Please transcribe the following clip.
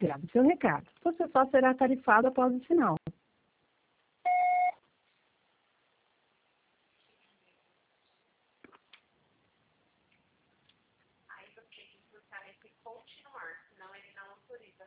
enviado seu recado. Você só será tarifado após o sinal.